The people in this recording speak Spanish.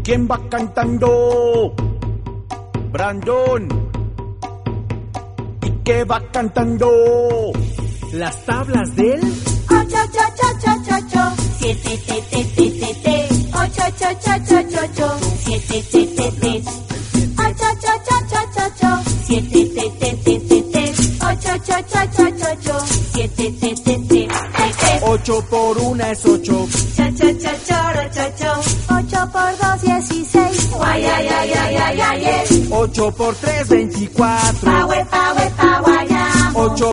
¿Quién va cantando? Brandon. ¿Y qué va cantando? Las tablas del 8, 7, 8, 7, 7, 8 por 1 es 8. 8 por 2, 16. 8 por 3, 24. 8